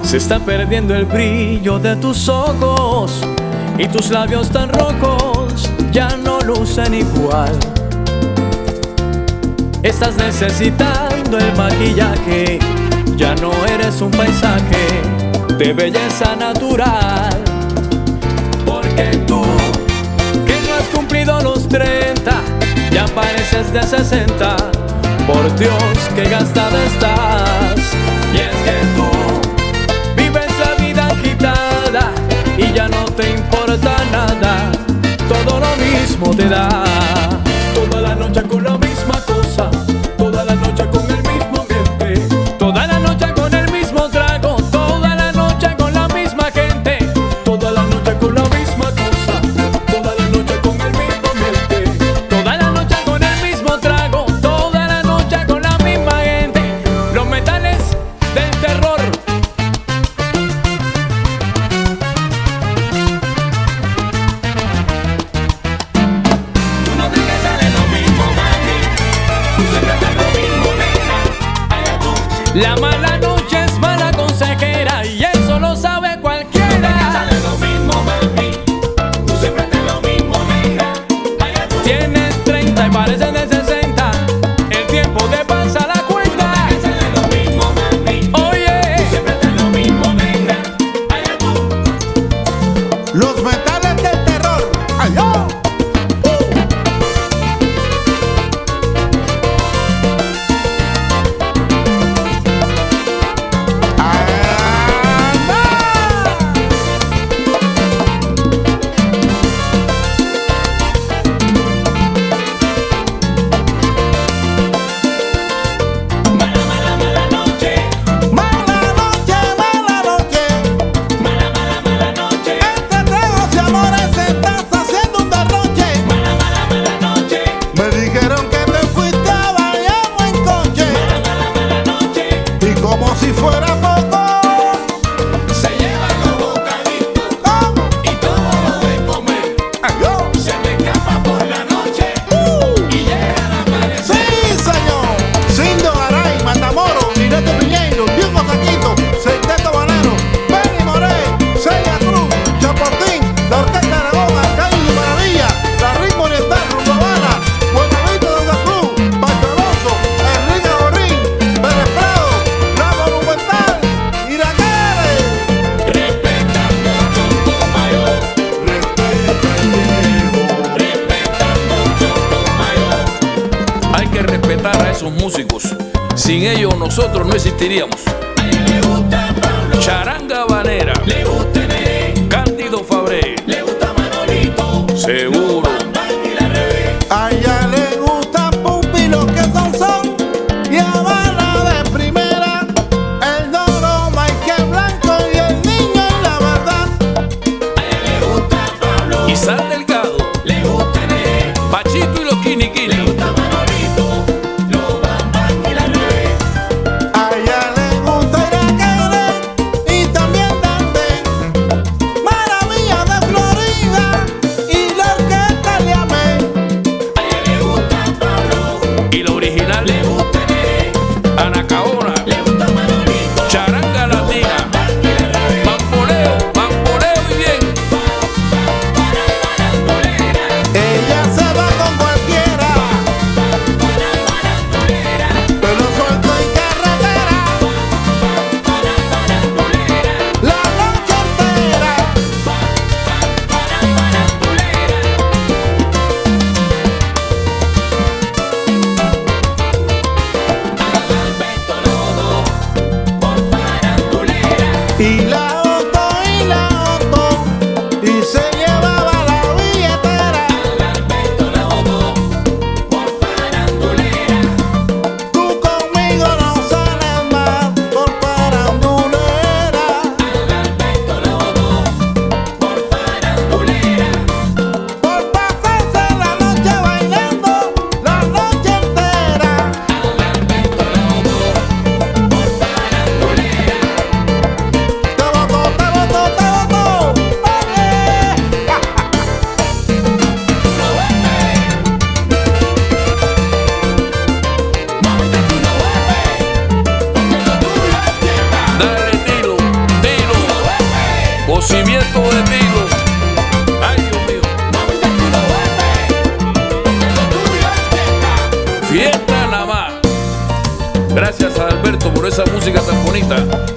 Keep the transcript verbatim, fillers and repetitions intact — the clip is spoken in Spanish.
Se está perdiendo el brillo de tus ojos y tus labios tan rojos ya no lucen igual. Estás necesitando el maquillaje, ya no eres un paisaje de belleza natural. Porque tú, que no has cumplido los treinta, ya pareces de sesenta. Por Dios, que gastada estás. Y es que tú vives la vida agitada y ya no te importa nada, todo lo mismo te da. Toda la noche con la misma cosa, toda la noche con el mismo ambiente, toda la noche con el mismo trago, toda la noche con la misma gente, toda la noche con la misma cosa, toda la noche con el mismo ambiente, toda la noche con el mismo trago, toda la noche con la misma gente. Los metales del terror. La mala noche es mala consejera y eso lo sabe cualquiera. Sale lo mismo, mami. Tú siempre estás lo mismo, negra. Allá tú. Tienes treinta y pareces de sesenta. El tiempo te pasa la cuenta. Sale lo mismo, mami. Oye, Tú siempre estás lo mismo, negra. Allá tú. Los metales del terror. ¡Allá! Mala, mala, mala noche. Mala noche, mala noche. Mala, mala, mala noche. Entre tragos y amores estás haciendo un derroche. Mala, mala, mala noche. Me dijeron que te fuiste a Bayamo en coche. Mala, mala, mala noche. Y como si fuera poco, Se lleva los bocaditos ¿cómo? y todo lo de comer. ¡Allá! Se te escapa por la noche ¡Uh! y llega al amanecer. ¡Sí, señor! Sindo Garay, Matamoros, Directo Piñeiro, Diego Saquito, Seiteto Banano, Benny Moré, Celia Cruz, Chaportín, la Orquesta Aragón, Arcángel y Maravilla, la Ritmo Oriental, Rumbo Habana, Buenavista de la Cruz, Pacho Alonso, Enrique Gorrín, Pérez Prado, La Monumental, Iraquere. Respetando a Tonto Mayor. Respetando a Tonto Mayor. hay que respetar a esos músicos. Sin ellos nosotros no existiríamos. A ella le gusta Pablo, Charanga Habanera, le gusta Nene, Cándido Fabré, le gusta Manolito, seguro. Bam Bam y la Revés. A ella le gustan Pupi los que son son y Habana de primera, el Doro, Mike Blanco y el niño en la verdad. A ella le gusta Pablo, Isaac Delgado, le gusta Nene, Pachito y los le Quiniquini. gusta Manolito, los Bam Bam y la Revés. A ella le gusta Iraquere y también Dante, Maravilla de Florida y la Orquesta Cimiento de tiro. Ay, Dios mío. Mamita chulo, vuelve. Eso tuyo es fiesta. Fiesta nada más. Gracias a Alberto por esa música tan bonita.